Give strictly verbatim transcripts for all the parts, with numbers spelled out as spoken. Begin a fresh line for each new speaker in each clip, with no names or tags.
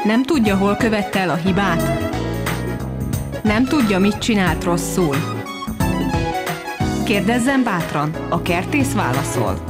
Nem tudja, hol követte el a hibát? Nem tudja, mit csinált rosszul? Kérdezzen bátran, a Kertész válaszol.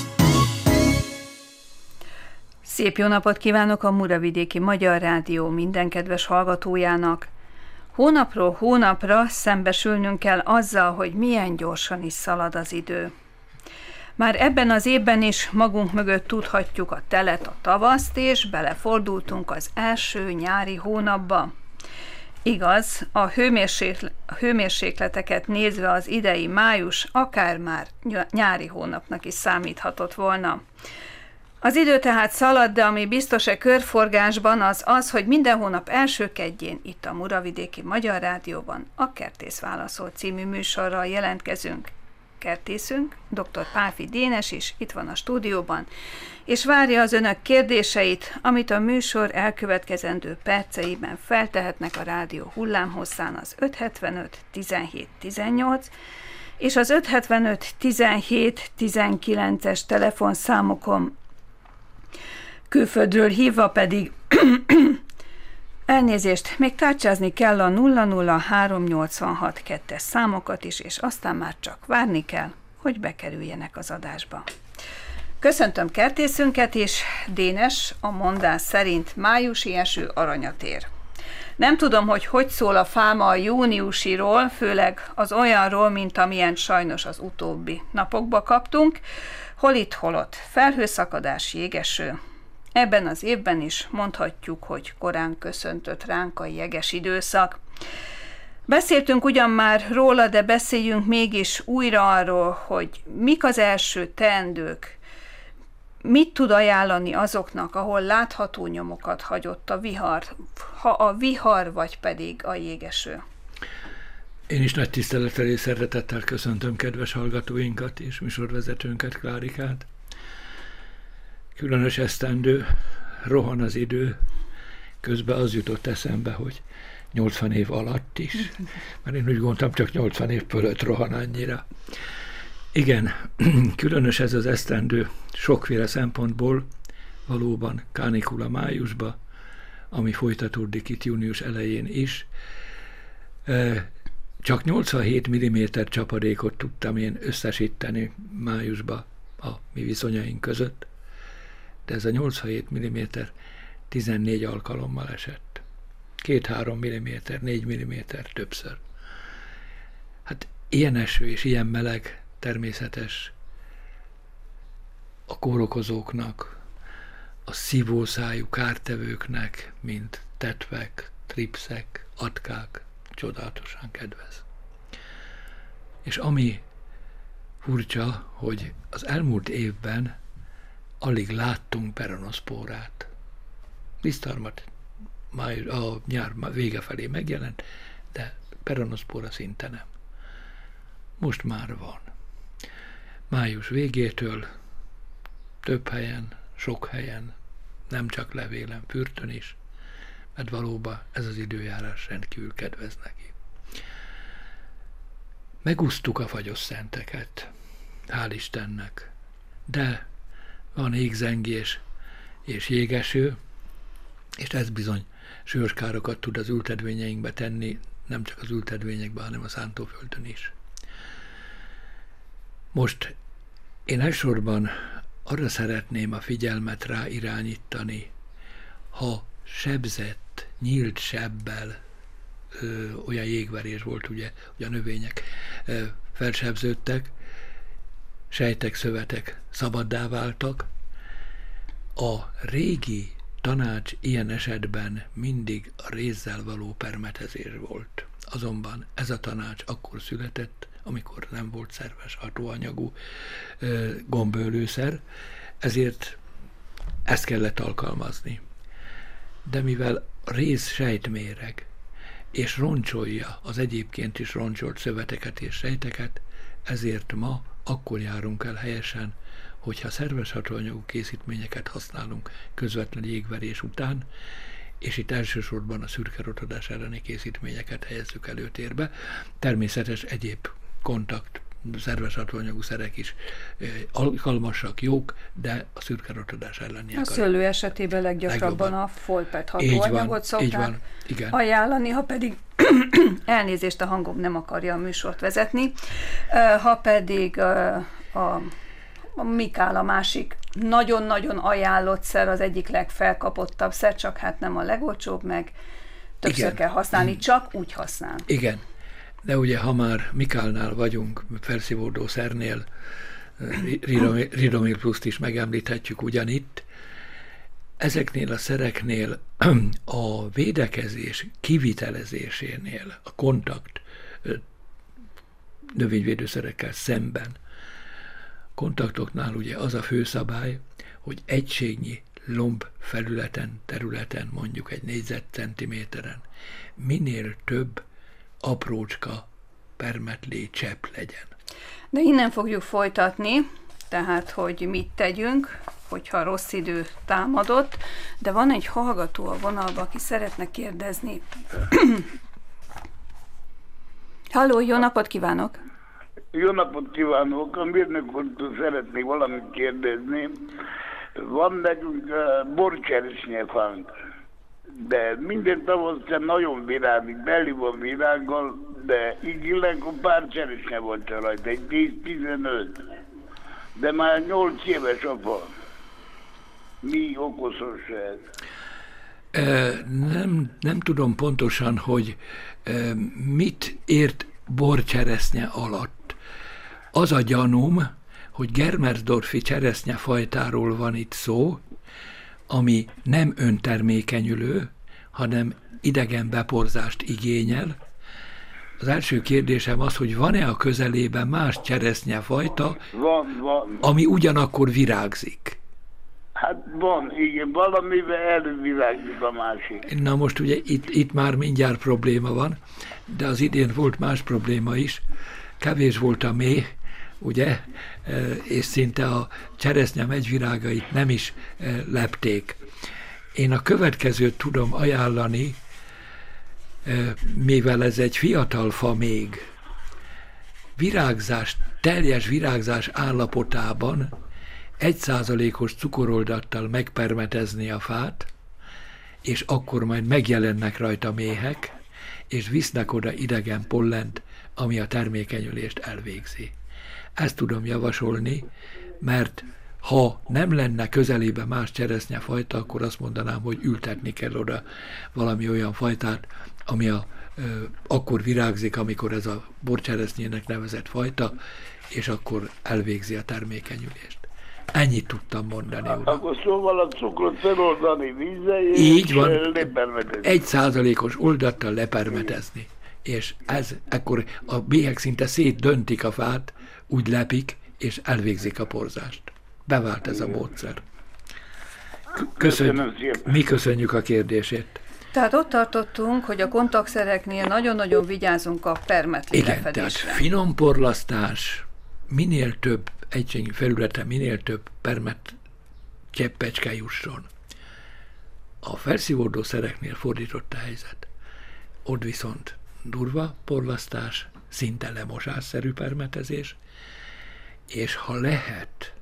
Szép jó napot kívánok a Muravidéki Magyar Rádió minden kedves hallgatójának! Hónapról hónapra szembesülnünk kell azzal, hogy milyen gyorsan is szalad az idő. Már ebben az évben is magunk mögött tudhatjuk a telet, a tavaszt, és belefordultunk az első nyári hónapba. Igaz, a, hőmérsékl- a hőmérsékleteket nézve az idei május akár már nyári hónapnak is számíthatott volna. Az idő tehát szalad, de ami biztos-e körforgásban az az, hogy minden hónap első kedjén itt a Muravidéki Magyar Rádióban a Kertész válaszol című műsorral jelentkezünk. Kertészünk, dr. Pálffy Dénes is itt van a stúdióban, és várja az önök kérdéseit, amit a műsor elkövetkezendő perceiben feltehetnek a rádió hullámhosszán az ötszázhetvenöt tizenhét tizennyolc és az ötszázhetvenöt tizenhét tizenkilences telefonszámokon, külföldről hívva pedig elnézést, még tárcsázni kell a nulla nulla három nyolcvanhat kettes számokat is, és aztán már csak várni kell, hogy bekerüljenek az adásba. Köszöntöm kertészünket is, Dénes a mondás szerint májusi eső aranyat ér. Nem tudom, hogy hogy szól a fáma a júniusiról, főleg az olyanról, mint amilyen sajnos az utóbbi napokba kaptunk, hol itt, hol ott, felhőszakadás, jégeső. Ebben az évben is mondhatjuk, hogy korán köszöntött ránk a jeges időszak. Beszéltünk ugyan már róla, de beszéljünk mégis újra arról, hogy mik az első teendők, mit tud ajánlani azoknak, ahol látható nyomokat hagyott a vihar, ha a vihar vagy pedig a jégeső.
Én is nagy tisztelettel és szeretettel köszöntöm kedves hallgatóinkat és műsorvezetőnket, Klárikát. Különös esztendő, rohan az idő, közben az jutott eszembe, hogy nyolcvan év alatt is, mert én úgy gondoltam, csak nyolcvan év fölött rohan annyira. Igen, különös ez az esztendő sokféle szempontból, valóban kánikula májusba, ami folytatódik itt június elején is. Csak nyolcvanhét milliméter csapadékot tudtam én összesíteni májusba a mi viszonyaink között, de ez a nyolcvanhét milliméter tizennégy alkalommal esett. két-három milliméter, négy milliméter többször. Hát ilyen eső és ilyen meleg természetes a kórokozóknak, a szívószájú kártevőknek, mint tetvek, tripszek, atkák, csodálatosan kedvez. És ami furcsa, hogy az elmúlt évben alig láttunk peronoszpórát. Lisztharmat a nyár vége felé megjelent, de peronoszpóra szinte nem. Most már van. Május végétől több helyen, sok helyen, nem csak levélen, Fürtön is, mert valóban ez az időjárás rendkívül kedvez neki. Megúsztuk a fagyos szenteket, hál' Istennek, de van égzengés és jégeső, és ez bizony súlyos károkat tud az ültetvényeinkbe tenni, nem csak az ültetvényekbe, hanem a szántóföldön is. Most én elsősorban arra szeretném a figyelmet rá irányítani, ha sebzett, nyílt sebbel, ö, olyan jégverés volt, ugye, hogy a növények ö, felsebződtek, sejtek, szövetek szabaddá váltak. A régi tanács ilyen esetben mindig a rézzel való permetezés volt. Azonban ez a tanács akkor született, amikor nem volt szerves hatóanyagú ö, gombölőszer, ezért ezt kellett alkalmazni. De mivel a réz sejtméreg és roncsolja az egyébként is roncsolt szöveteket és sejteket, ezért ma akkor járunk el helyesen, hogyha szerves hatóanyagú készítményeket használunk közvetlen jégverés után, és itt elsősorban a szürke rotadás elleni készítményeket helyezzük előtérbe. Természetes egyéb kontakt szerves hatóanyagú szerek is alkalmasak, jók, de a szürke rotadás elleniek.
A szőlő esetében leggyakrabban legjobban. A Folpet hatóanyagot szokták ajánlani, ha pedig elnézést, a hangom nem akarja a műsort vezetni, ha pedig a, a, a Mikál a másik nagyon-nagyon ajánlott szer, az egyik legfelkapottabb szer, csak hát nem a legolcsóbb, meg többször Igen. kell használni, csak úgy használ.
Igen, de ugye ha már Mikálnál vagyunk, felszívódó szernél, Ridomil Pluszt is megemlíthetjük ugyanitt, ezeknél a szereknél a védekezés kivitelezésénél, a kontakt növényvédőszerekkel szemben, kontaktoknál ugye az a főszabály, hogy egységnyi lomb felületen, területen, mondjuk egy négyzetcentiméteren minél több aprócska permetlé csepp legyen.
De innen fogjuk folytatni, tehát, hogy mit tegyünk, hogyha rossz idő támadott, de van egy hallgató a vonalban, aki szeretne kérdezni. Halló, jó napot kívánok!
Jó napot kívánok! A mérnök úrtól szeretnék valamit kérdezni. Van nekünk uh, borcseresznyefánk, de minden tavasszal nagyon virágzik, belül van virággal, de így ilyenkor pár cseresznye volt rajta, egy tíz-tizenöt. De már nyolc éves a fa. Mi okozos ez?
E, nem, nem tudom pontosan, hogy e, mit ért borcseresznye alatt. Az a gyanúm, hogy Germersdorfi cseresznyefajtáról van itt szó, ami nem öntermékenyülő, hanem idegen beporzást igényel. Az első kérdésem az, hogy van-e a közelében más cseresznyefajta,
van, van.
ami ugyanakkor virágzik?
Hát van, igen, valamivel elővirágzik a másik.
Na most ugye itt, itt már mindjárt probléma van, de az idén volt más probléma is. Kevés volt a méh, ugye, és szinte a cseresznye megyvirágait nem is lepték. Én a következőt tudom ajánlani, mivel ez egy fiatal fa még, virágzás, teljes virágzás állapotában egy százalékos cukoroldattal megpermetezni a fát, és akkor majd megjelennek rajta méhek, és visznek oda idegen pollent, ami a termékenyülést elvégzi. Ezt tudom javasolni, mert ha nem lenne közelében más cseresznyefajta, akkor azt mondanám, hogy ültetni kell oda valami olyan fajtát, ami a, ö, akkor virágzik, amikor ez a borcseresznyének nevezett fajta, és akkor elvégzi a termékenyülést. Ennyit tudtam mondani, uram.
Akkor szóval a cukrot feloldani vízzel, és
így van,
lepermetezni.
Egy százalékos oldattal lepermetezni. És ez, ekkor a méhek szinte szétdöntik a fát, úgy lepik, és elvégzik a porzást. Bevált ez a módszer. Köszönjük, mi köszönjük a kérdését.
Tehát ott tartottunk, hogy a kontaktszereknél nagyon-nagyon vigyázunk a permetli
Igen,
lefedésre.
tehát finom porlasztás, minél több egységnyi felületen, minél több permet cseppecske jusson. A felszívódó szereknél fordított a helyzet. Ott viszont durva porlasztás, szinte lemosásszerű permetezés, és ha lehet,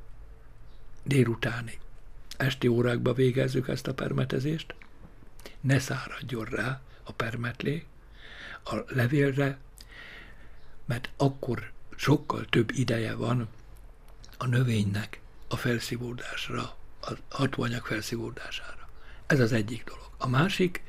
délutáni, esti órákba végezzük ezt a permetezést, ne száradjon rá a permetlé a levélre, mert akkor sokkal több ideje van a növénynek a felszívódásra, a hatóanyag felszívódására. Ez az egyik dolog. A másik,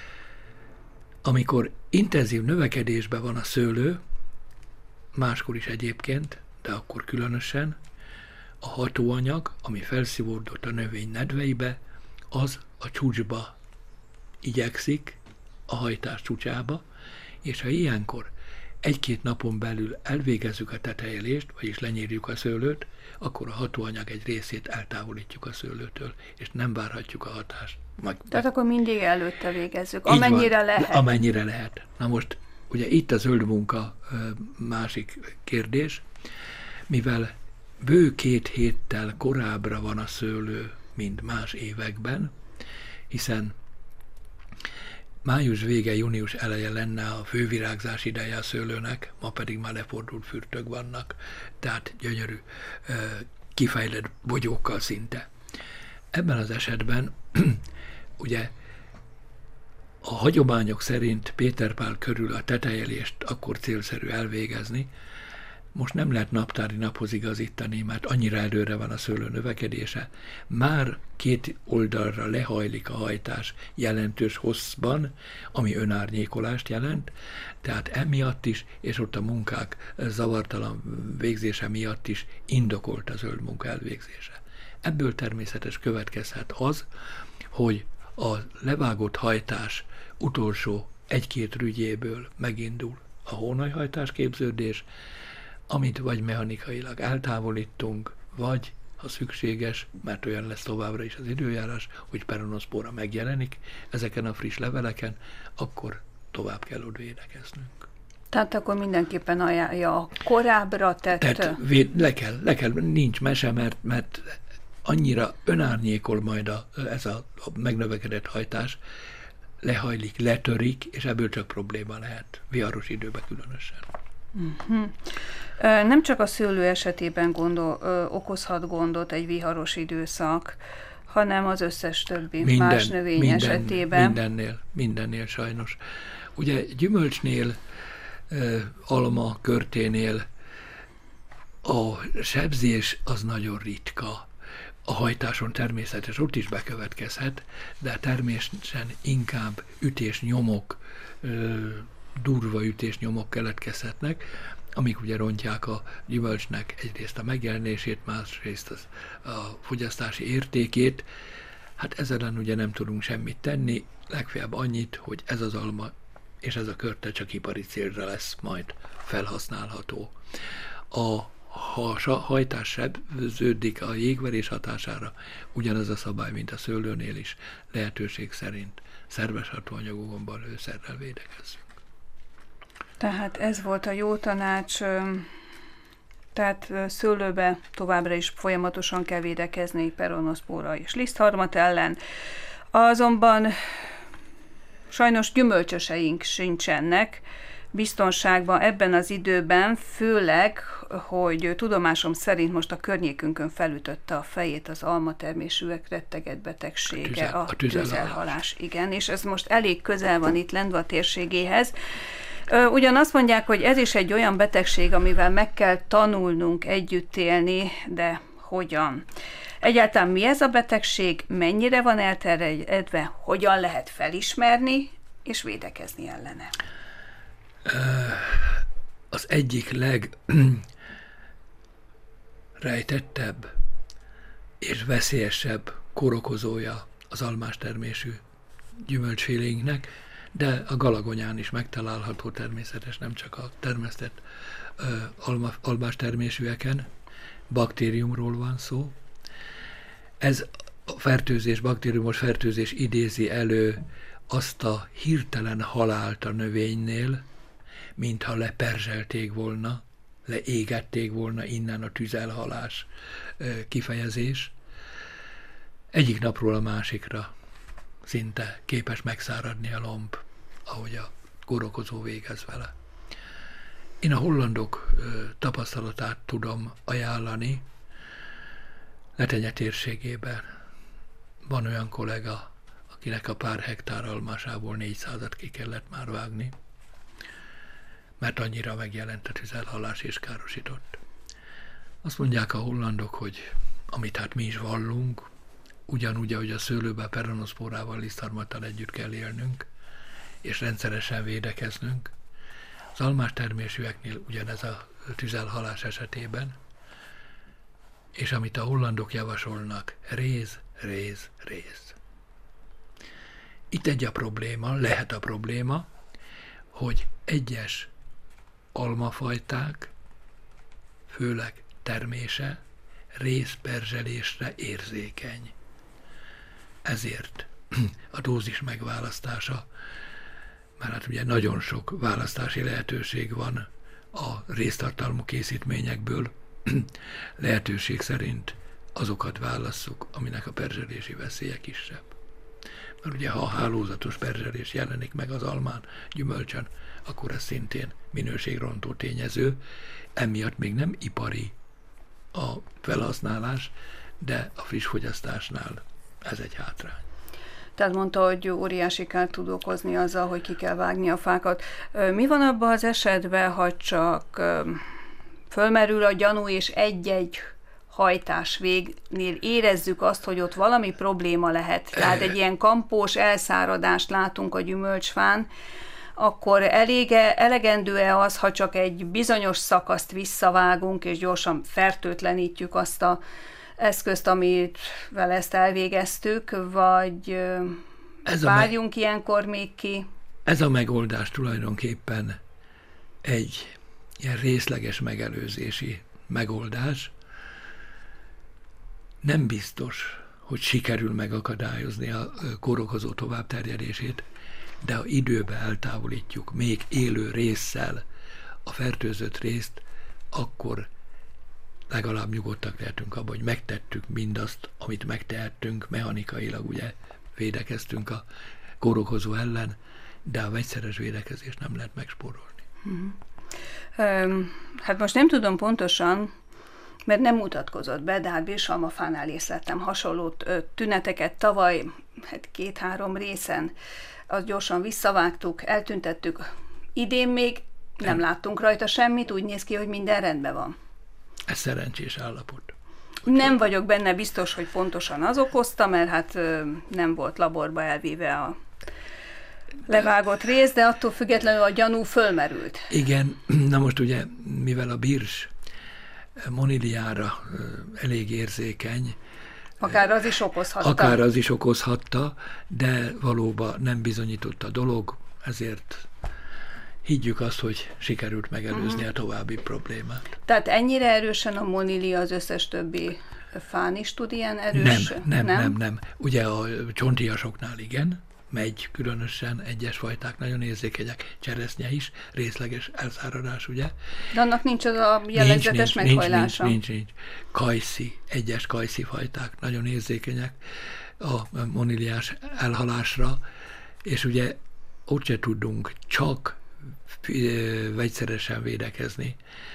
amikor intenzív növekedésben van a szőlő, máskor is egyébként, de akkor különösen, a hatóanyag, ami felszívódott a növény nedveibe, az a csúcsba igyekszik, a hajtás csúcsába, és ha ilyenkor egy-két napon belül elvégezzük a tetejelést, vagyis lenyírjuk a szőlőt, akkor a hatóanyag egy részét eltávolítjuk a szőlőtől, és nem várhatjuk a hatást. Meg,
Tehát meg... akkor mindig előtte végezzük, amennyire van, lehet.
Amennyire lehet. Na most, ugye itt a zöld munka másik kérdés, mivel bő két héttel korábbra van a szőlő, mint más években, hiszen május vége, június eleje lenne a fővirágzás ideje a szőlőnek, ma pedig már lefordult fürtök vannak, tehát gyönyörű, kifejlett bogyókkal szinte. Ebben az esetben ugye a hagyományok szerint Péter Pál körül a tetejelést akkor célszerű elvégezni. Most nem lehet naptári naphoz igazítani, mert annyira előre van a szőlő növekedése. Már két oldalra lehajlik a hajtás jelentős hosszban, ami önárnyékolást jelent, tehát emiatt is, és ott a munkák zavartalan végzése miatt is indokolt a zöld munka elvégzése. Ebből természetes következhet az, hogy a levágott hajtás utolsó egy-két rügyéből megindul a hónajhajtás képződés, amit vagy mechanikailag eltávolítunk, vagy, ha szükséges, mert olyan lesz továbbra is az időjárás, hogy peronoszpóra megjelenik ezeken a friss leveleken, akkor tovább kell ott védekeznünk.
Tehát akkor mindenképpen ajánlja a korábbra tett...
Tehát véd, le, kell, le kell, nincs mese, mert, mert annyira önárnyékol majd a, ez a, a megnövekedett hajtás, lehajlik, letörik, és ebből csak probléma lehet, viharos időben különösen.
Uh-huh. Nem csak a szőlő esetében gondol, ö, okozhat gondot egy viharos időszak, hanem az összes többi minden, más növény
minden,
esetében.
Mindennél, mindennél sajnos. Ugye gyümölcsnél, alma, körténél a sebzés az nagyon ritka. A hajtáson természetes, ott is bekövetkezhet, de természetesen inkább ütésnyomok, durva ütésnyomok keletkezhetnek, amik ugye rontják a gyümölcsnek egyrészt a megjelenését, másrészt az, a fogyasztási értékét. Hát ezzel ellen ugye nem tudunk semmit tenni, legfeljebb annyit, hogy ez az alma és ez a körte csak ipari célra lesz majd felhasználható. A Ha a hajtás sebződik a jégverés hatására, ugyanaz a szabály, mint a szőlőnél is, lehetőség szerint szerves hatóanyagokon balhőszerrel védekezzünk.
Tehát ez volt a jó tanács, tehát szőlőbe továbbra is folyamatosan kell védekezni peronoszpóra és lisztharmat ellen. Azonban sajnos gyümölcsöseink sincsenek biztonságban ebben az időben, főleg, hogy tudomásom szerint most a környékünkön felütötte a fejét az almatermésűek retteget betegsége, a, tüzel, a, a tüzelhalás. Igen, és ez most elég közel van itt Lendva térségéhez. Ugyan azt mondják, hogy ez is egy olyan betegség, amivel meg kell tanulnunk együtt élni, de hogyan? Egyáltalán mi ez a betegség, mennyire van elterjedve, hogyan lehet felismerni és védekezni ellene?
Az egyik legrejtettebb és veszélyesebb kórokozója az almás termésű gyümölcsfélénknek, de a galagonyán is megtalálható természetes, nem csak a termesztett alma, almás termésűeken. Baktériumról van szó. Ez a fertőzés, baktériumos fertőzés idézi elő azt a hirtelen halált a növénynél, mintha leperzselték volna, leégették volna, innen a tüzelhalás kifejezés. Egyik napról a másikra szinte képes megszáradni a lomb, ahogy a kórokozó végez vele. Én a hollandok tapasztalatát tudom ajánlani. Letenye térségében van olyan kollega, akinek a pár hektár almásából négyszázat ki kellett már vágni, mert annyira megjelent a tüzelhalás és károsított. Azt mondják a hollandok, hogy amit hát mi is vallunk, ugyanúgy, ahogy a szőlőben peronoszpórával, lisztharmattal együtt kell élnünk, és rendszeresen védekeznünk. Az almás termésűeknél ugyanez a tüzelhalás esetében, és amit a hollandok javasolnak, réz, réz, réz. Itt egy a probléma, lehet a probléma, hogy egyes almafajták, főleg termése, rézperzselésre érzékeny. Ezért a dózis megválasztása, mert hát ugye nagyon sok választási lehetőség van a réztartalmú készítményekből, lehetőség szerint azokat válasszuk, aminek a perzselési veszélye kisebb. Mert ugye ha hálózatos perzselés jelenik meg az almán, gyümölcsön, akkor ez szintén minőségrontó tényező. Emiatt még nem ipari a felhasználás, de a friss fogyasztásnál ez egy hátrány.
Tehát mondta, hogy óriási kárt tud okozni azzal, hogy ki kell vágni a fákat. Mi van abban az esetben, ha csak fölmerül a gyanú, és egy-egy hajtás végnél érezzük azt, hogy ott valami probléma lehet. Tehát egy ilyen kampós elszáradást látunk a gyümölcsfán, akkor elége, elegendő-e az, ha csak egy bizonyos szakaszt visszavágunk, és gyorsan fertőtlenítjük azt a eszközt, amivel ezt elvégeztük, vagy ez várjunk me- ilyenkor még ki?
Ez a megoldás tulajdonképpen egy ilyen részleges megelőzési megoldás. Nem biztos, hogy sikerül megakadályozni a kórokozó továbbterjedését, de ha időbe eltávolítjuk még élő résszel a fertőzött részt, akkor legalább nyugodtak lehetünk abban, hogy megtettük mindazt, amit megtehettünk, mechanikailag ugye védekeztünk a kórokozó ellen, de a vegyszeres védekezést nem lehet megspórolni.
Hmm. Hát most nem tudom pontosan, mert nem mutatkozott be, de hát birsalmafánál észleltem hasonló tüneteket tavaly, hát két-három részen, azt gyorsan visszavágtuk, eltüntettük. Idén még nem, nem láttunk rajta semmit, úgy néz ki, hogy minden rendben van.
Ez szerencsés állapot.
Úgy nem vagyok benne biztos, hogy pontosan az okozta, mert hát nem volt laborba elvéve a levágott rész, de attól függetlenül a gyanú fölmerült.
Igen, na most ugye, mivel a birs moniliára elég érzékeny,
akár az is okozhatta.
Akár az is okozhatta, de valóban nem bizonyított a dolog, ezért higgyük azt, hogy sikerült megelőzni uh-huh. a további problémát.
Tehát ennyire erősen a monilia az összes többi fán is tud ilyen erős?
Nem, nem, nem, nem. nem. Ugye a csontiasoknál igen, megy különösen, egyes fajták nagyon érzékenyek, cseresznye is, részleges elszáradás, ugye?
De annak nincs az a jellegzetes nincs, meghajlása?
Nincs, nincs, nincs. Kajszi, egyes kajszi fajták nagyon érzékenyek a moniliás elhalásra, és ugye ott se tudunk csak vegyszeresen védekezni.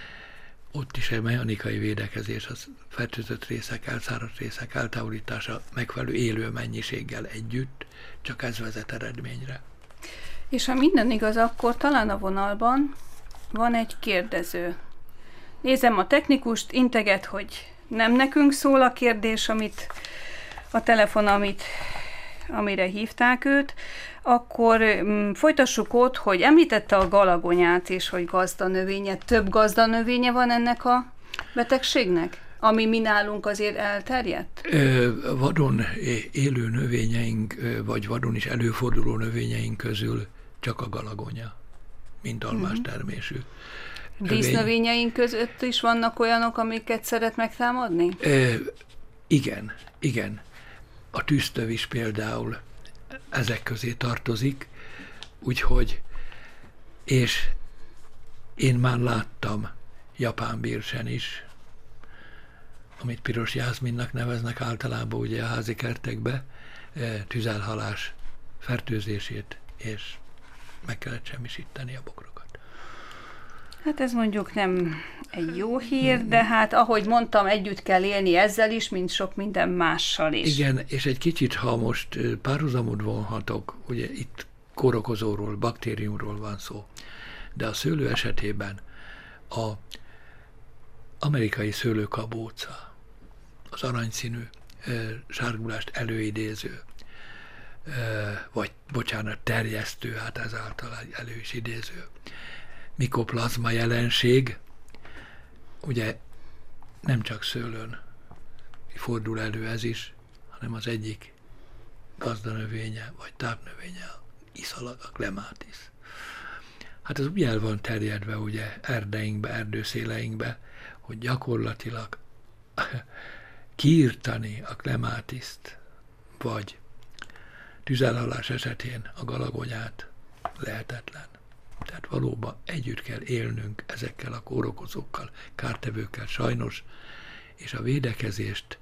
Ott is egy mechanikai védekezés, az fertőzött részek, elszáradt részek eltávolítása megfelelő élő mennyiséggel együtt, csak ez vezet eredményre.
És ha minden igaz, akkor talán a vonalban van egy kérdező. Nézem a technikust, integet, hogy nem nekünk szól a kérdés, amit a telefon, amit, amire hívták őt, akkor mm, folytassuk ott, hogy említette a galagonyát és hogy gazdanövénye. Több gazdanövénye van ennek a betegségnek, ami mi nálunk azért elterjedt?
Ö, vadon élő növényeink, vagy vadon is előforduló növényeink közül csak a galagonya, mint almás mm-hmm. termésű.
Dísznövényeink között is vannak olyanok, amiket szeret megtámadni?
Ö, igen, igen. A tűztöv is például ezek közé tartozik, úgyhogy, és én már láttam japán birsen is, amit piros jászminnak neveznek általában ugye a házi kertekbe, tüzelhalás fertőzését, és meg kellett semmisíteni a bokrokat.
Hát ez mondjuk nem egy jó hír, de hát ahogy mondtam, együtt kell élni ezzel is, mint sok minden mással is.
Igen, és egy kicsit, ha most párhuzamot vonhatok, ugye itt kórokozóról, baktériumról van szó, de a szőlő esetében a amerikai szőlőkabóca, az aranyszínű ö, sárgulást előidéző, ö, vagy bocsánat, terjesztő, hát ezáltal elő is idéző mikoplazma jelenség, ugye nem csak szőlőn fordul elő ez is, hanem az egyik gazdanövénye, vagy tápnövénye, a iszalag, a clematis. Hát az úgy el van terjedve ugye erdeinkbe, erdőszéleinkbe, hogy gyakorlatilag kiirtani a clematiszt, vagy tüzelhalás esetén a galagonyát lehetetlen. Tehát valóban együtt kell élnünk ezekkel a kórokozókkal, kártevőkkel sajnos, és a védekezést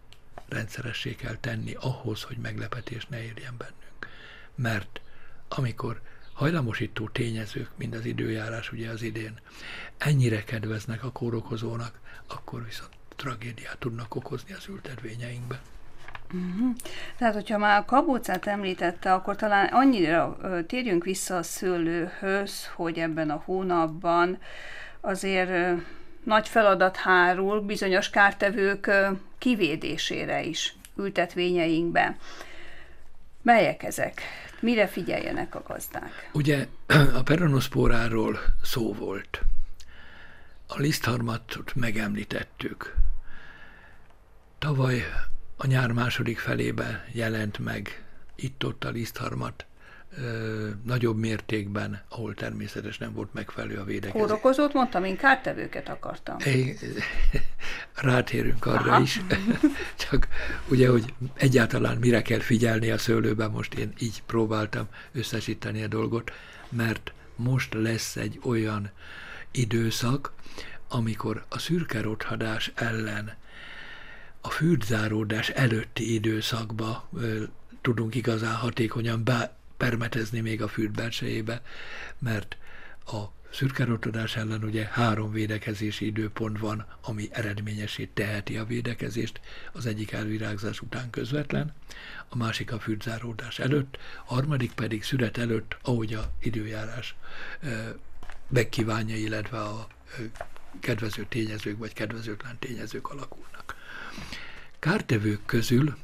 rendszeressé kell tenni ahhoz, hogy meglepetés ne érjen bennünk. Mert amikor hajlamosító tényezők, mint az időjárás ugye az idén, ennyire kedveznek a kórokozónak, akkor viszont tragédiát tudnak okozni az ültetvényeinkben.
Uh-huh. Tehát, hogyha már a kabócát említette, akkor talán annyira uh, térjünk vissza a szőlőhöz, hogy ebben a hónapban azért uh, nagy feladat hárul bizonyos kártevők uh, kivédésére is ültetvényeinkben. Melyek ezek? Mire figyeljenek a gazdák?
Ugye a peronoszpóráról szó volt. A lisztharmatot megemlítettük. Tavaly a nyár második felében jelent meg itt-ott a lisztharmat ö, nagyobb mértékben, ahol természetesen nem volt megfelelő a védekezés.
Kórokozót mondtam, én kártevőket akartam.
É, rátérünk arra Aha. is. Csak ugye, hogy egyáltalán mire kell figyelni a szőlőben, most én így próbáltam összesíteni a dolgot, mert most lesz egy olyan időszak, amikor a szürke rothadás ellen a fürdzáródás előtti időszakba ö, tudunk igazán hatékonyan bepermetezni még a fürd belsejébe, mert a szürke rothadás ellen ugye három védekezési időpont van, ami eredményessé teheti a védekezést. Az egyik elvirágzás után közvetlen, a másik a fürdzáródás előtt, a harmadik pedig szüret előtt, ahogy a időjárás ö, megkívánja, illetve a ö, kedvező tényezők vagy kedvezőtlen tényezők alakulnak. Kártevők közül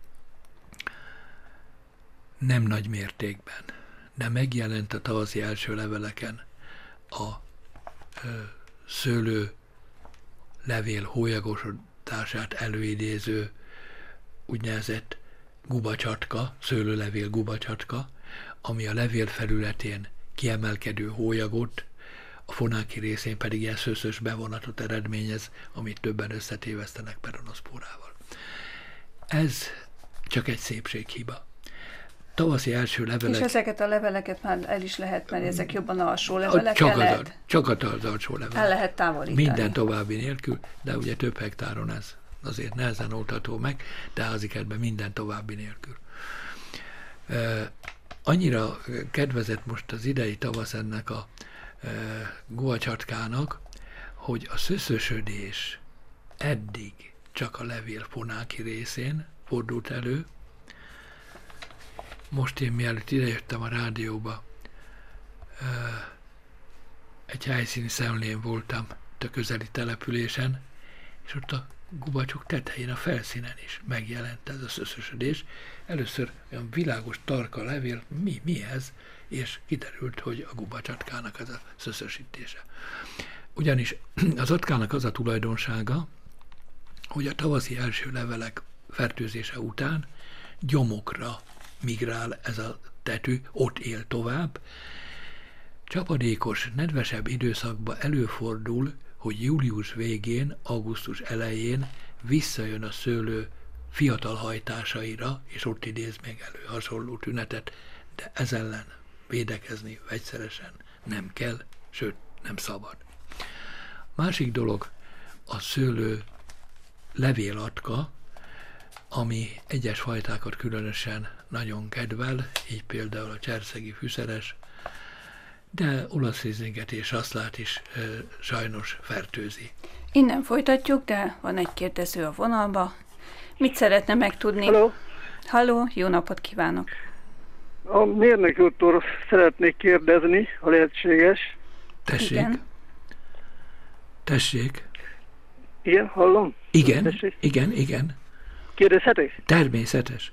nem nagy mértékben, de megjelent a tavaszi első leveleken a ö, szőlő levél hólyagosodását előidéző úgynevezett gubacsatka, szőlőlevél gubacsatka, ami a levél felületén kiemelkedő hólyagot, a fonáki részén pedig ilyen szőszös bevonatot eredményez, amit többen összetévesztenek peronoszpórával. Ez csak egy szépséghiba. Tavaszi első levelek...
És ezeket a leveleket már el is lehet, mert ezek jobban alsó levelek,
csak,
el lehet,
csak az alsó levelek.
El lehet távolítani.
Minden további nélkül, de ugye több hektáron ez azért nehezen oldható meg, de házikertben minden további nélkül. E, annyira kedvezett most az idei tavasz ennek a e, guacsatkának, hogy a szöszösödés eddig csak a levél fonáki részén fordult elő. Most én mielőtt idejöttem a rádióba, egy helyszíni szemlén voltam a közeli településen, és ott a gubacsok tetején, a felszínen is megjelent ez a szöszösödés. Először olyan világos, tarka levél, mi, mi ez? És kiderült, hogy a gubacsatkának ez a szöszösítése. Ugyanis az atkának az a tulajdonsága, hogy a tavaszi első levelek fertőzése után gyomokra migrál ez a tetű, ott él tovább. Csapadékos, nedvesebb időszakban előfordul, hogy július végén, augusztus elején visszajön a szőlő fiatal hajtásaira, és ott idéz még elő hasonló tünetet, de ez ellen védekezni vegyszeresen nem kell, sőt nem szabad. Másik dolog a szőlő levélatka, ami egyes fajtákat különösen nagyon kedvel, így például a cserszegi fűszeres, de olasz rizlinget és aszlát is e, sajnos fertőzi.
Innen folytatjuk, de van egy kérdező a vonalba. Mit szeretne megtudni?
Halló?
Halló, jó napot kívánok!
A mérnök úrtól szeretnék kérdezni, ha lehetséges.
Tessék.
Igen.
Tessék.
Igen, hallom?
Igen,
Tessék.
igen, igen.
Kérdezhetek?
Természetes.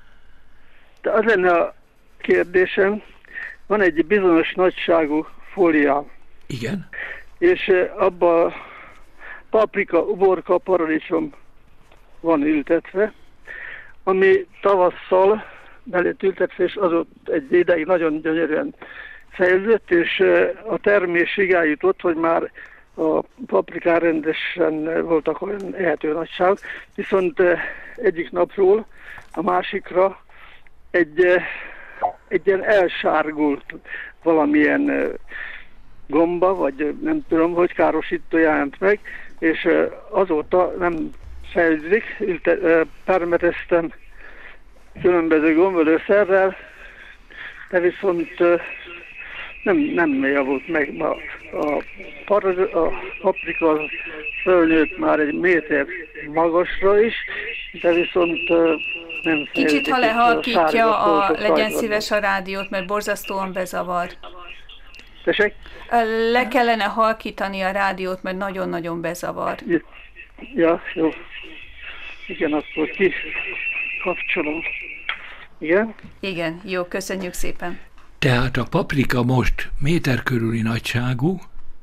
De az lenne a kérdésem, van egy bizonyos nagyságú fóliám.
Igen.
És abban paprika, uborka, paradicsom van ültetve, ami tavasszal belett ültetve, és az ott egy ideig nagyon gyönyörűen fejlődött, és a termésig eljutott, hogy már a paprikán rendesen voltak olyan ehető nagyság, viszont egyik napról a másikra egy, egy ilyen elsárgult valamilyen gomba, vagy nem tudom, hogy károsító jelent meg, és azóta nem fejlődik. Permeteztem különböző gombölőszerrel, de viszont nem, nem javult meg. A, a, par, a paprika fölnőtt már egy méter magasra is, de viszont nem fejlődik.
Kicsit, ha lehalkítja, a, legyen szíves a rádiót, mert borzasztóan bezavar.
Tessék?
Le kellene halkítani a rádiót, mert nagyon-nagyon bezavar.
Ja, jó. Igen, akkor ki kapcsolom. Igen?
Igen, jó, köszönjük szépen.
Tehát a paprika most méter körüli nagyságú,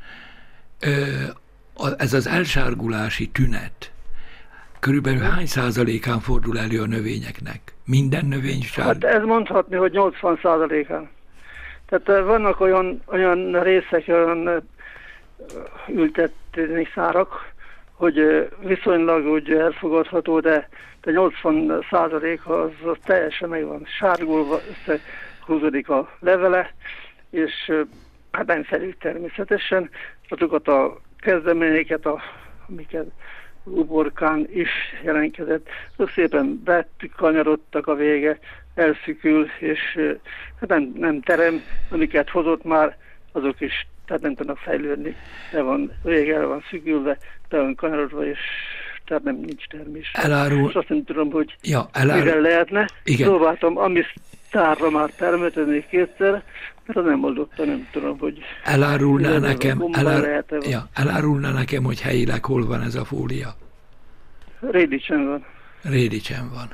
ez az elsárgulási tünet körülbelül hány százalékán fordul elő a növényeknek? Minden növény sárg...
Hát ez mondhatni, hogy nyolcvan százalékán. Tehát vannak olyan, olyan részek, olyan ültetni szárak, hogy viszonylag úgy elfogadható, de, de nyolcvan százalék az, az teljesen meg van sárgulva, összehúzódik a levele, és hát nem felül természetesen. Azokat a kezdeményeket, a, amiket uborkán is jelentkezett, azok szépen bekanyarodtak a vége, elszükül, és hát nem, nem terem, amiket hozott már, azok is tehát nem tudnak fejlődni, de van, vége el van szükülve, de van kanyarodva, és tehát nem nincs termés.
Elárul...
És azt nem tudom, hogy
ja, elárul...
mivel lehetne.
Igen.
Próbáltam, ami tárra már termeltetni kétszer, mert az nem oldotta, nem tudom, hogy...
Elárulná nekem, elár...
van.
ja, elárulná nekem, hogy helyileg hol van ez a fólia?
Rédicsen van.
Rédicsen van.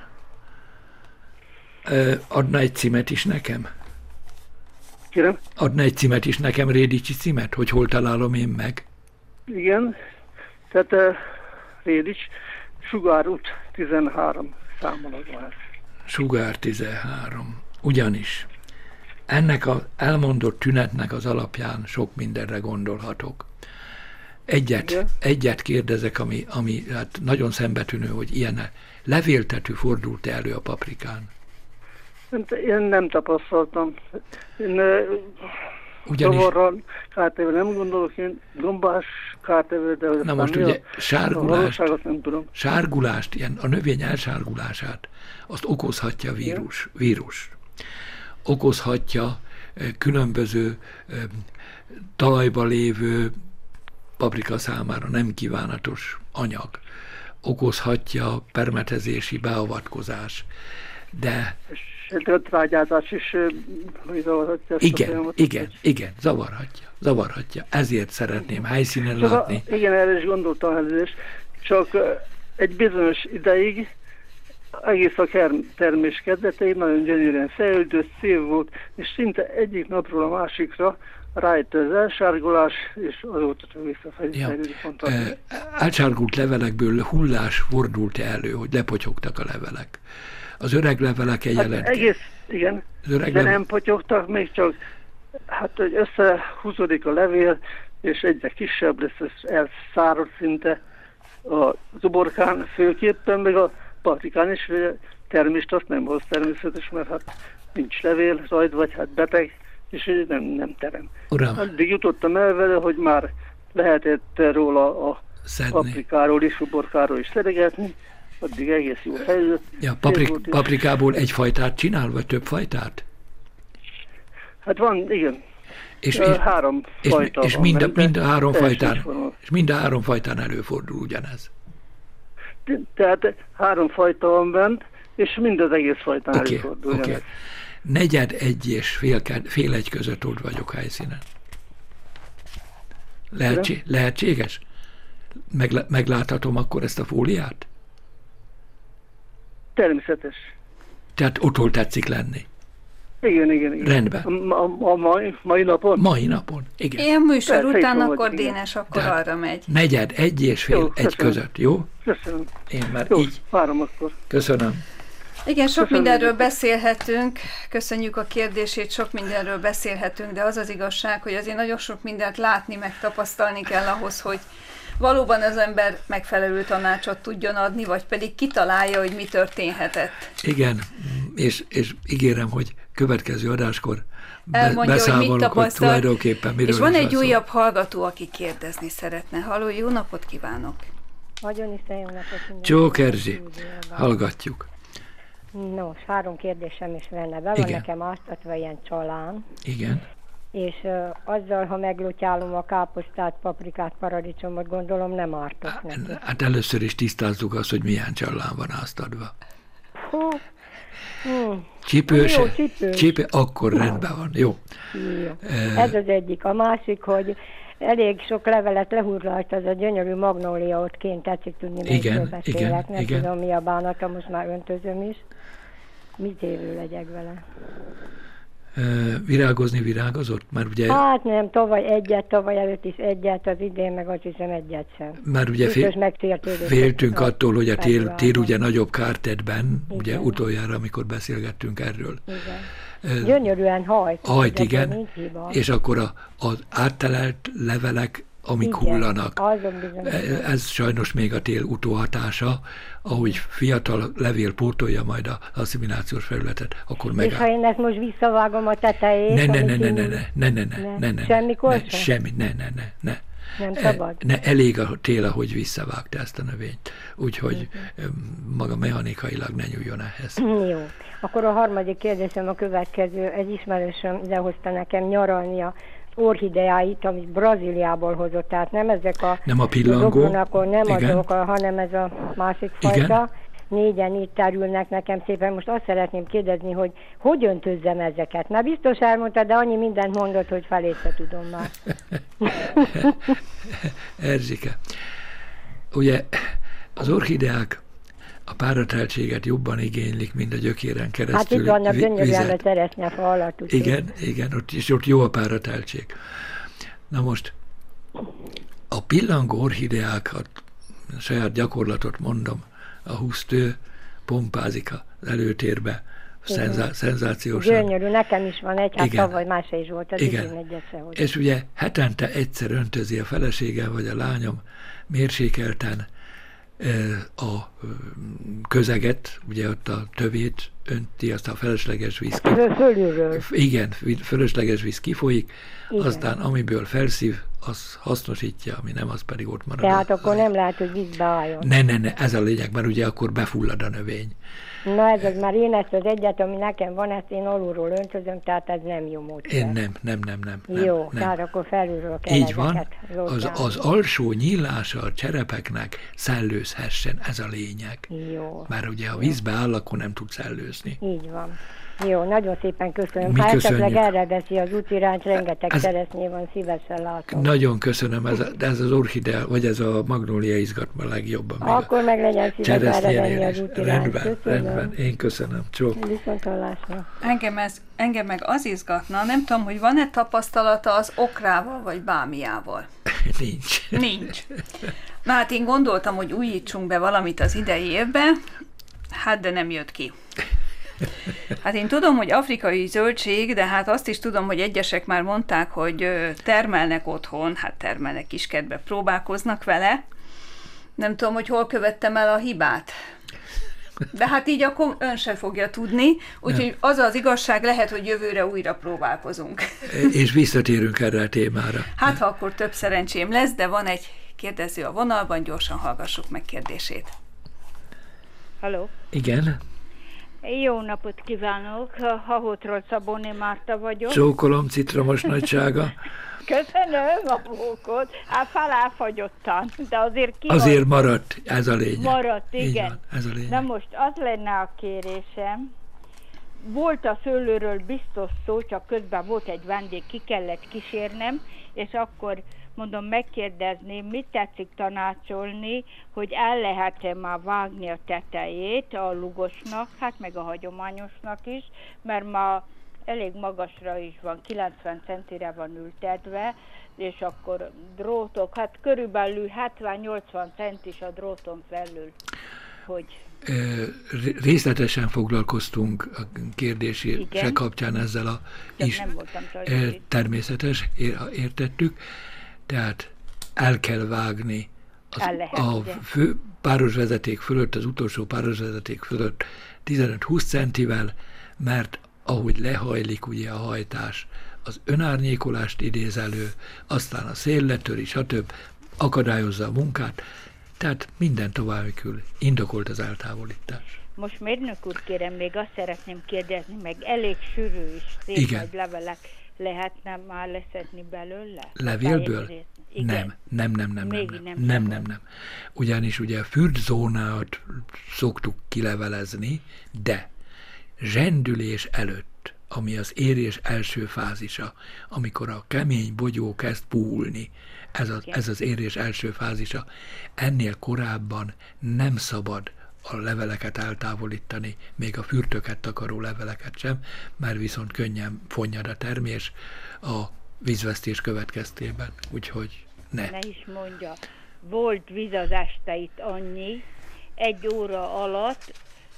Ö, adna egy címet is nekem?
Kérem?
Adna egy címet is nekem, Rédicsi címet, hogy hol találom én meg?
Igen, tehát uh, Rédics, Sugár út tizenhárom számolatban.
Sugár tizenhárom. Ugyanis ennek az elmondott tünetnek az alapján sok mindenre gondolhatok. Egyet, egyet kérdezek, ami, ami hát nagyon szembetűnő, hogy ilyen levéltető fordult elő a paprikán.
Én nem tapasztaltam. Én
ugyanis,
zavarral kártevő nem gondolok, én gombás kártevő, de
na most ugye sárgulást,
a nem tudom.
sárgulást, ilyen a növény elsárgulását, azt okozhatja vírus. vírus. Okozhatja különböző talajba lévő paprika számára nem kívánatos anyag. Okozhatja permetezési beavatkozás. De
a trágyázás is zavarhatja.
Igen, igen, igen, zavarhatja, zavarhatja. Ezért szeretném helyszínen csak látni.
A, igen, erre is gondoltam elnézést. Csak egy bizonyos ideig egész a termés kezdeteig nagyon gyönyörűen fejlődött, szép volt, és szinte egyik napról a másikra rájött az elsárgulás, és azóta csak visszafejlődik.
Ja. Elsárgult levelekből hullás fordult elő, hogy lepotyogtak a levelek. Az öreg levelek egy
hát
jelentkeznek.
Egész, igen, de levelek... nem potyogtak, még csak hát, hogy összehúzódik a levél, és egyre kisebb lesz, elszárad szinte a uborkán főképpen, meg a paprikán is, termést azt nem hoz természetes, mert hát nincs levél rajta, vagy hát beteg, és nem, nem terem.
Uram.
Addig jutottam el vele, hogy már lehetett róla a szedni. Paprikáról és uborkáról is szeregetni, addig egész jó fejlődött.
Ja, paprik, paprikából egy fajtát csinál, vagy több fajtát?
Hát van, igen.
És,
és, három
és,
fajta
és
van.
mind, a, mind, a három fajtán, és mind a három fajtán előfordul ugyanez.
Tehát három fajta van bent, és mind az egész fajtán
okay,
előfordul
okay.
ugyanez.
Negyed egy és fél, fél egy között ott vagyok helyszínen. Lehetség, lehetséges? Megl- megláthatom akkor ezt a fóliát?
Természetes.
Tehát otthon tetszik lenni?
Igen, igen, igen.
Rendben.
A, a, a mai, mai napon?
Mai napon, igen.
Ilyen műsor
Persze,
után
vagy,
akkor
igen.
Dénes akkor
Tehát
arra megy.
Negyed, egy és fél,
Jó,
egy
köszönöm.
között, jó?
Köszönöm.
Én már
Jó,
így.
várom akkor.
Köszönöm.
Igen, sok
Köszönöm.
mindenről beszélhetünk, köszönjük a kérdését, sok mindenről beszélhetünk, de az az igazság, hogy azért nagyon sok mindent látni, meg tapasztalni kell ahhoz, hogy valóban az ember megfelelő tanácsot tudjon adni, vagy pedig kitalálja, hogy mi történhetett.
Igen, és, és ígérem, hogy következő adáskor be,
elmondja, hogy mit
beszámolok, hogy
tapasztalt.
tulajdonképpen miről
És van
is
egy
van
újabb hallgató, aki kérdezni szeretne. Halló, jó napot kívánok!
Nagyon Isten jó napot.
Csók Erzsi, hallgatjuk.
Nos, három kérdésem is lenne. Be van
Igen.
nekem áztatva ilyen csalán.
Igen.
És uh, azzal, ha meglutyálom a káposztát, paprikát, paradicsomot, gondolom nem ártok neki.
Hát először is tisztázzuk azt, hogy milyen csallán van áztatva.
Hú. Hmm.
Csípős?
Jó, csípős.
Csípő, akkor rendben van, jó.
Jó. Ez az egyik. A másik, hogy elég sok levelet lehurralt az a gyönyörű magnólia ott kint, tetszik tudni,
igen,
beszélek.
igen,
Nem
igen.
tudom, mi a bánata, most már öntözöm is. Mit évő legyek vele?
Virágozni virágozott? Már ugye...
Hát nem, tavaly egyet, tavaly előtt is egyet, az idén meg azt hiszem egyet sem.
Már ugye fél, féltünk attól, hogy a tér, tér ugye nagyobb kárt tett benn, ugye utoljára, amikor beszélgettünk erről.
Igen. Gyönyörűen hajt.
Hajt, igen, és akkor a, az áttelelt levelek, amik igen, hullanak. Ez sajnos még a tél utóhatása, ahogy fiatal levél pótolja majd az asszimilációs felületet, akkor megáll.
És ha én ezt most visszavágom a tetejét?
Ne, ne, ne, ne, ne, ne, ne, ne, ne, ne, ne,
Semmikor
ne, semmi, ne, ne, ne, ne.
Nem szabad?
Ne, elég a tél, ahogy visszavágta ezt a növényt. Úgyhogy uh-huh. maga mechanikailag ne nyúljon ehhez.
Jó. Akkor a harmadik kérdésem a következő. Egy ismerősöm idehozta nekem nyaralni a orchideáit, amit Brazíliából hozott, tehát nem ezek a...
Nem a pillangó.
Akkor nem igen. azok, hanem ez a másik fajta. Igen. Négyen itt terülnek nekem szépen. Most azt szeretném kérdezni, hogy hogy öntözzem ezeket? Már biztos elmondta, de annyi mindent mondott, hogy felészre tudom már.
Erzsike, ugye az orchideák a párateltséget jobban igénylik, mint a gyökéren keresztül.
Hát itt vannak gyönyörűen a cseresznyefa alatt.
Igen, igen, ott, és ott jó a párateltség. Na most, a pillangó orchideákat, a saját gyakorlatot mondom, a húsztő pompázik az előtérbe, szenzá, szenzációsan.
Gyönyörű, nekem is van egy, hát igen. Tavaly másra is volt, az igen. Egyet se volt.
És ugye hetente egyszer öntözi a felesége, vagy a lányom mérsékelten a közeget, ugye ott a tövét önti, aztán a felesleges víz kifolyik.
Fölülről.
Igen, fölösleges víz kifolyik, igen. Aztán amiből felszív, az hasznosítja, ami nem, az pedig ott marad.
Tehát a, akkor nem lehet, hogy vízbe álljon.
Ne, ne, ne, ez a lényeg, mert ugye akkor befullad a növény.
Na ez az már én ezt az egyet, ami nekem van, ezt én alulról öntözöm, tehát ez nem jó módszer.
Én nem, nem, nem, nem. nem
jó,
nem.
tehát akkor felülről kell
így van, az, az alsó nyílása a cserepeknek szellőzhessen, ez a lényeg.
Jó.
Mert ugye ha vízbe áll, akkor nem tud szellőzni.
Így van. Jó, nagyon szépen köszönöm.
Mi
ha
köszönjük.
esetleg erre veszi az útirányt, rengeteg ez, szeresznyé van, szívesen látom.
Nagyon köszönöm, ez, a, de ez az orchidea, vagy ez a magnólia izgatma legjobban.
Akkor meg legyen szíves erre venni az útirányt.
Rendben, rendben, én köszönöm. Csók.
Viszontlátásra.
Engem, ez, engem meg az izgatna, nem tudom, hogy van-e tapasztalata az okrával, vagy bámiával?
Nincs.
Nincs. Na hát én gondoltam, hogy újítsunk be valamit az idei évben, hát de nem jött ki. Hát én tudom, hogy afrikai zöldség, de hát azt is tudom, hogy egyesek már mondták, hogy termelnek otthon, hát termelnek kiskertbe, próbálkoznak vele. Nem tudom, hogy hol követtem el a hibát. De hát így akkor ön se fogja tudni, úgyhogy az az igazság, lehet, hogy jövőre újra próbálkozunk.
És visszatérünk erre a témára.
Hát ha akkor több szerencsém lesz, de van egy kérdező a vonalban, gyorsan hallgassuk meg kérdését.
Halló?
Igen.
Jó napot kívánok, Hahotról Szabóné Márta vagyok.
Csókolom, citromos nagysága.
Köszönöm a bókot, hát feláfagyottan, de azért ki
Azért maradt, ez a lényeg.
Maradt, igen.
Van, ez a lényeg.
Na most az lenne a kérésem, volt a szőlőről biztos szó, csak közben volt egy vendég, ki kellett kísérnem, és akkor mondom, megkérdezném, mit tetszik tanácsolni, hogy el lehet-e már vágni a tetejét a lugosnak, hát meg a hagyományosnak is, mert ma elég magasra is van, kilencven centire van ültetve, és akkor drótok, hát körülbelül hetven-nyolcvan centis a dróton felül, hogy...
Részletesen foglalkoztunk a kérdése kapcsán ezzel a is természetes, értettük, tehát el kell vágni az,
el lehet,
a fő párosvezeték fölött, az utolsó párosvezeték fölött tizenöt-húsz centivel, mert ahogy lehajlik ugye a hajtás, az önárnyékolást idéz elő, aztán a szél letöri, stb. Akadályozza a munkát, Tehát minden továbbikül indokolt az eltávolítás.
Most mérnök úr, kérem, még azt szeretném kérdezni, meg elég sűrű is, szép
Igen.
nagy levelek, lehetne már leszedni belőle?
Levélből? Nem, nem, nem, nem, nem, nem, nem, nem, nem, nem. Ugyanis ugye a fürdőzónát szoktuk kilevelezni, de zsendülés előtt, ami az érés első fázisa, amikor a kemény bogyó kezd puhulni, ez, a, ez az érés első fázisa, ennél korábban nem szabad a leveleket eltávolítani, még a fürtöket takaró leveleket sem, mert viszont könnyen fonnyad a termés a vízvesztés következtében, úgyhogy ne.
Ne is mondja. Volt víz az este itt annyi, egy óra alatt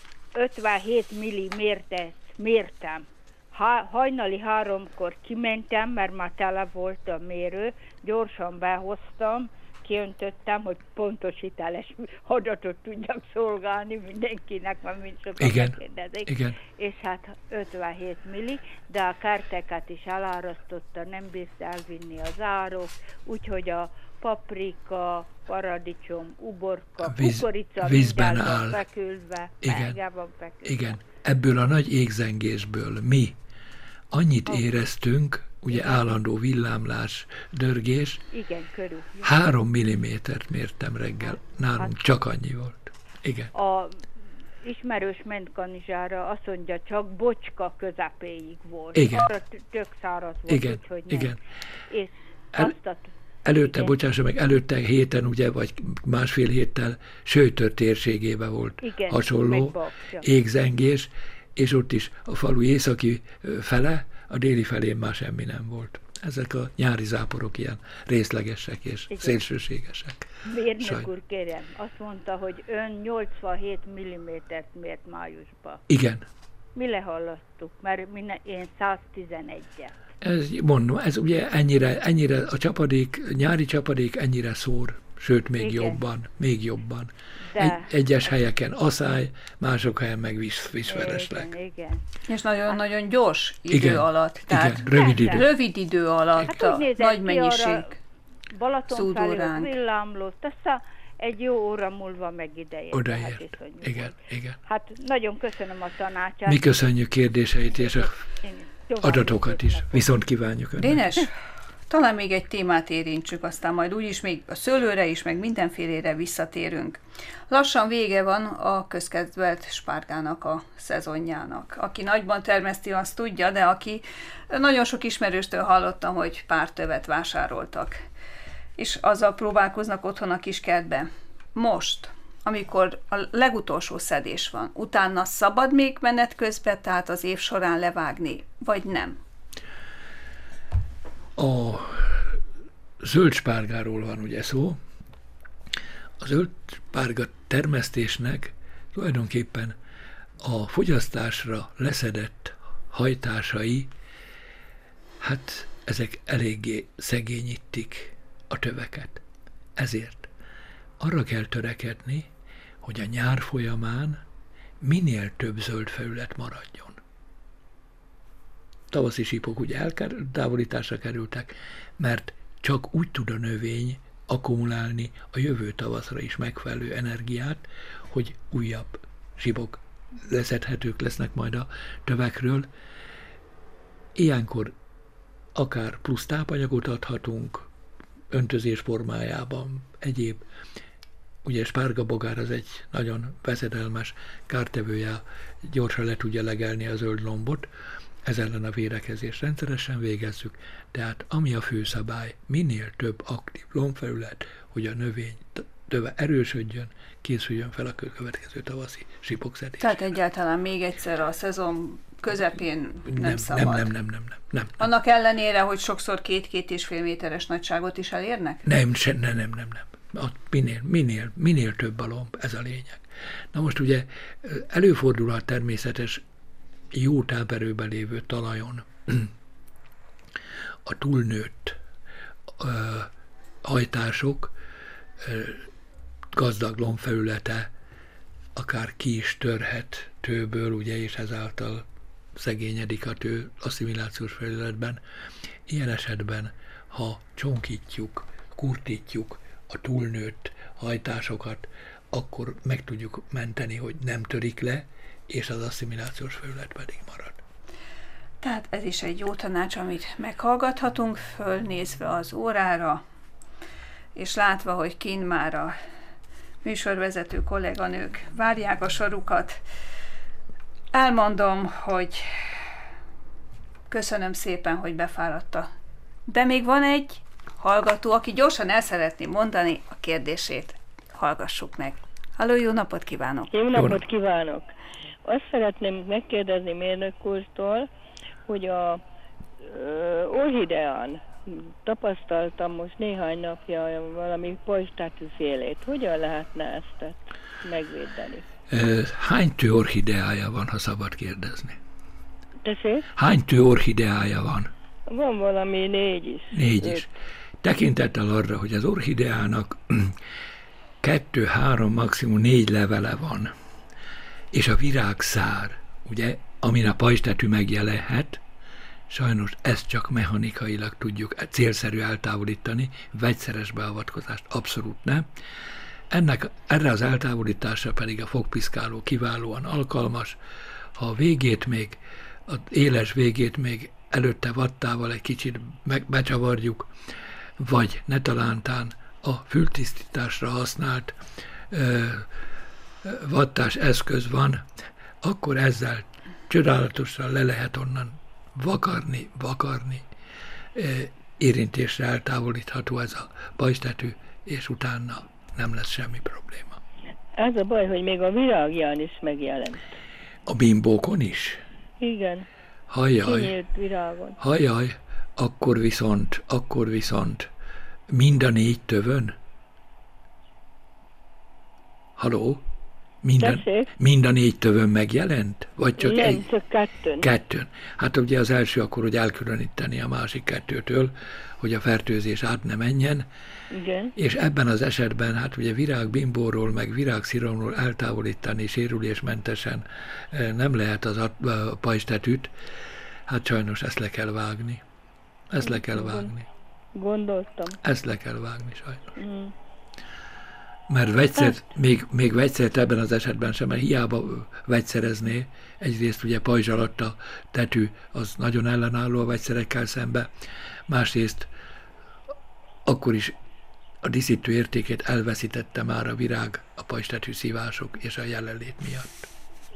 ötvenhét millimétert mértem. Ha, hajnali háromkor kimentem, mert már tele volt a mérő, gyorsan behoztam, kiöntöttem, hogy pontosítás adatot tudjak szolgálni mindenkinek, mert mind sokan megkérdezik.
Igen.
És hát ötvenhét milli, de a kerteket is elárasztotta, nem bírta elvinni az árok, úgyhogy a paprika, paradicsom, uborka,
víz,
kukorica
vízben áll.
Fekülve,
Igen.
fekülve.
Igen. Ebből a nagy égzengésből mi annyit
oh.
éreztünk, ugye
Igen.
állandó villámlás, dörgés.
Igen, körül.
Három millimétert mértem reggel. Nálunk hát, csak annyi volt. Igen.
A ismerős ment Kanizsára, azt mondja, csak Bocska közepéig volt.
Igen.
Arra tök száraz volt,
Igen.
úgyhogy nem.
Igen.
És
El,
azt a...
előtte,
Igen.
bocsássa meg, előtte héten, ugye, vagy másfél héttel Sőtör térségében volt
Igen,
hasonló égzengés, és ott is a falu északi fele, a déli felén már semmi nem volt. Ezek a nyári záporok ilyen részlegesek és Igen. szélsőségesek.
Mérnök
Saj.
úr, kérem, azt mondta, hogy ön nyolcvanhét millimétert mért májusba.
Igen.
Mi lehallottuk, mert minden, én száztizenegyet.
Ez, mondom, ez ugye ennyire, ennyire a csapadék, nyári csapadék ennyire szór, sőt még
Igen.
jobban, még jobban.
De...
Egy, egyes helyeken aszály, mások helyen meg visz, vízveresleg.
Igen, igen.
És nagyon-nagyon gyors idő
Igen,
alatt. Tehát
igen, rövid idő.
Rövid idő alatt
Hát
a nagy mennyiség
Balaton felé villámlott, aztán egy jó óra múlva meg ideért.
Odaért.
Hát
igen, igen.
Hát nagyon köszönöm a tanácsát.
Mi köszönjük kérdéseit és a adatokat is. Viszont kívánjuk önnek.
Dénes, talán még egy témát érintsük, aztán majd úgyis még a szőlőre is, meg mindenfélére visszatérünk. Lassan vége van a közkedvelt spárgának a szezonjának. Aki nagyban termeszti, azt tudja, de aki nagyon sok ismerőstől hallottam, hogy pár tövet vásároltak, és azzal próbálkoznak otthon a kiskertbe. Most, amikor a legutolsó szedés van, utána szabad még menet közben, tehát az év során levágni, vagy nem?
A zöldspárgáról van ugye szó. A zöldspárga termesztésnek tulajdonképpen a fogyasztásra leszedett hajtásai, hát ezek eléggé szegényítik a töveket. Ezért arra kell törekedni, hogy a nyár folyamán minél több zöld felület maradjon. Tavaszi sípok ugye eltávolításra kerültek, mert csak úgy tud a növény akkumulálni a jövő tavaszra is megfelelő energiát, hogy újabb sípok leszedhetők lesznek majd a tövekről. Ilyenkor akár plusz tápanyagot adhatunk, öntözés formájában, egyéb. Ugye spárgabogár az egy nagyon veszedelmes kártevője, gyorsan le tudja legelni a zöld lombot, ez ellen a védekezést rendszeresen végezzük, tehát ami a főszabály, minél több aktív lombfelület, hogy a növény töve erősödjön, készüljön fel a következő tavaszi sípokszedésre.
Tehát egyáltalán még egyszer a szezon közepén nem,
nem
szabad.
Nem, nem, nem, nem, nem, nem.
Annak ellenére, hogy sokszor két-két és fél méteres nagyságot is elérnek?
Nem, se, nem, nem, nem, nem. Minél, minél, minél több a lomb, ez a lényeg. Na most ugye előfordulhat természetes jó táperőben lévő talajon a túlnőtt ö, hajtások ö, gazdag lombfelülete akár ki is törhet tőből, ugye, és ezáltal szegényedik a tő asszimilációs felületben. Ilyen esetben, ha csonkítjuk, kurtítjuk a túlnőtt hajtásokat, akkor meg tudjuk menteni, hogy nem törik le, és az asszimilációs felület pedig marad.
Tehát ez is egy jó tanács, amit meghallgathatunk, fölnézve az órára, és látva, hogy kint már a műsorvezető kolléganők várják a sorukat. Elmondom, hogy köszönöm szépen, hogy befáradta. De még van egy hallgató, aki gyorsan el szeretné mondani a kérdését. Hallgassuk meg. Halló, jó napot kívánok!
Jó napot kívánok! Azt szeretném megkérdezni mérnök úrtól, hogy a ö, orhideán tapasztaltam most néhány napja valami pajzstátus félét. Hogyan lehetne ezt megvédeni?
Hány tő orhideája van, ha szabad kérdezni?
Tessék?
Hány tő orhideája van?
Van valami négy is.
Négy is. Tekintettel arra, hogy az orhideának kettő, három, maximum négy levele van, és a virágszár, ugye, amin a pajzstetű megjelenhet, sajnos ezt csak mechanikailag tudjuk célszerű eltávolítani, vegyszeres beavatkozást abszolút nem. Ennek, erre az eltávolításra pedig a fogpiszkáló kiválóan alkalmas. Ha a végét még, az éles végét még előtte vattával egy kicsit meg, becsavarjuk, vagy netalántán a fültisztításra használt ö, vattás eszköz van, akkor ezzel csodálatosan le lehet onnan vakarni, vakarni, érintésre eltávolítható ez a pajzstetű, és utána nem lesz semmi probléma.
Ez a baj, hogy még a virágján is megjelent.
A bimbókon is?
Igen.
Hajjaj,
kinyílt virágon.
Hajjaj, akkor viszont, akkor viszont mind a négy tövön? Haló? Minden, mind a négy tövön megjelent? Vagy csak
nem,
egy?
csak kettőn.
Kettőn. Hát ugye az első akkor, hogy elkülöníteni a másik kettőtől, hogy a fertőzés át ne menjen.
Igen.
És ebben az esetben, hát ugye virágbimbóról, meg virágsziromról eltávolítani sérülésmentesen nem lehet az a pajzstetűt, hát sajnos ezt le kell vágni. Ezt le kell vágni.
Gondoltam.
Ezt le kell vágni sajnos.
Mm.
Mert vegyszer, még, még vegyszert ebben az esetben sem, mert hiába vegyszerezné, egyrészt ugye pajzs alatt a tetű az nagyon ellenálló a vegyszerekkel szembe, másrészt akkor is a díszítő értékét elveszítette már a virág, a pajzstetű szívások és a jelenlét miatt.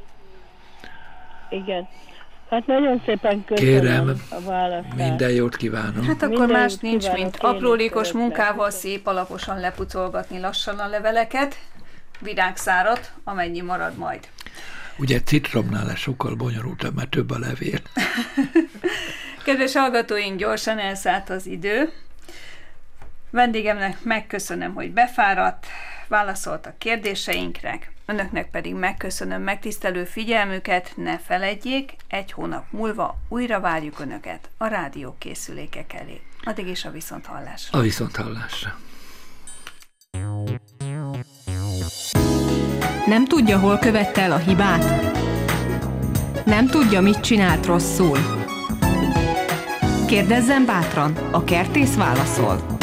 Igen. Hát nagyon szépen köszönöm
Kérem,
a választ.
Minden jót kívánom.
Hát akkor
Minden
más nincs,
kívánok,
mint
én
aprólékos
is
munkával szép alaposan lepucolgatni lassan a leveleket, virágszárat, amennyi marad majd.
Ugye citromnál ez sokkal bonyolultabb, mert több a levél.
Kedves hallgatóink, gyorsan elszállt az idő. Vendégemnek megköszönöm, hogy befáradt, válaszolt a kérdéseinkre, önöknek pedig megköszönöm megtisztelő figyelmüket, ne feledjék, egy hónap múlva újra várjuk önöket a rádiókészülékek elé. Addig is a viszonthallásra.
A viszonthallásra.
Nem tudja, hol követte el a hibát? Nem tudja, mit csinált rosszul? Kérdezzen bátran, a kertész válaszol.